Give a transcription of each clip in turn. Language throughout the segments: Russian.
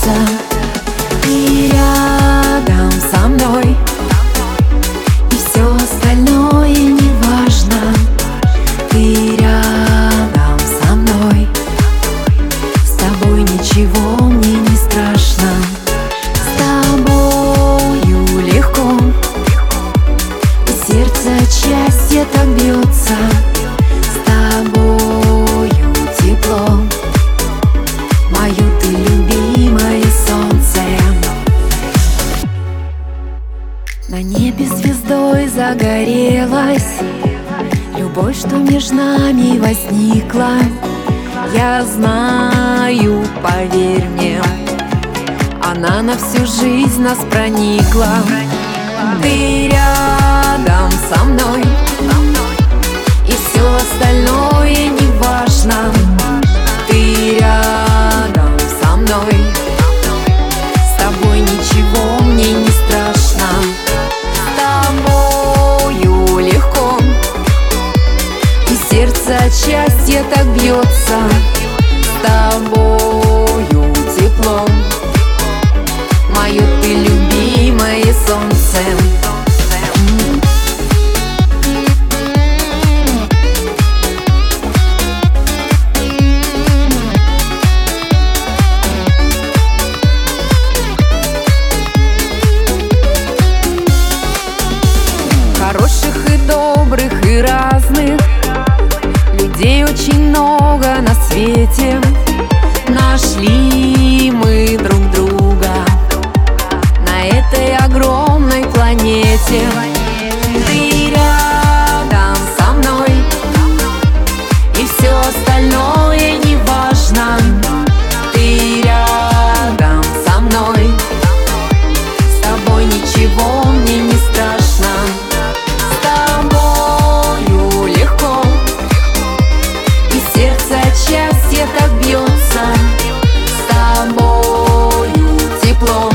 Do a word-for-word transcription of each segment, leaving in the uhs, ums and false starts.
бьется. Ты рядом со мной, и все остальное не важно. Ты рядом со мной, с тобой ничего мне не страшно. С тобою легко, и сердце от счастья так бьется. С тобою тепло, мое ты любимое солнце. На небе звездой загорелась любовь, что между нами возникла. Я знаю, поверь мне, она на всю жизнь нас проникла. Ты рядом со мной, и все остальное не важно. Ты рядом со мной, с тобой ничего мне не страшно. С тобою легко, и сердце от счастья так бьется. С тобою тепло, мое ты любимое солнце. Хороших и добрых и разных людей очень много на свете. Нашли мы друг друга на этой огромной планете. Ты рядом со мной, и все остальное не важно. Ты рядом со мной, с тобой ничего мне не страшно. С тобою легко, и сердце от счастья так бьется. С тобою тепло,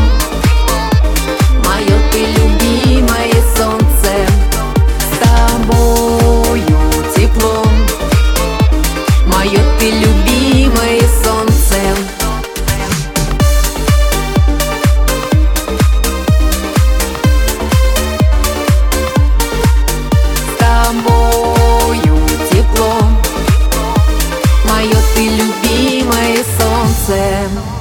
мое ты любимое солнце. С тобою тепло, мое ты любимое солнце. С тобою тепло, мое ты любимое солнце.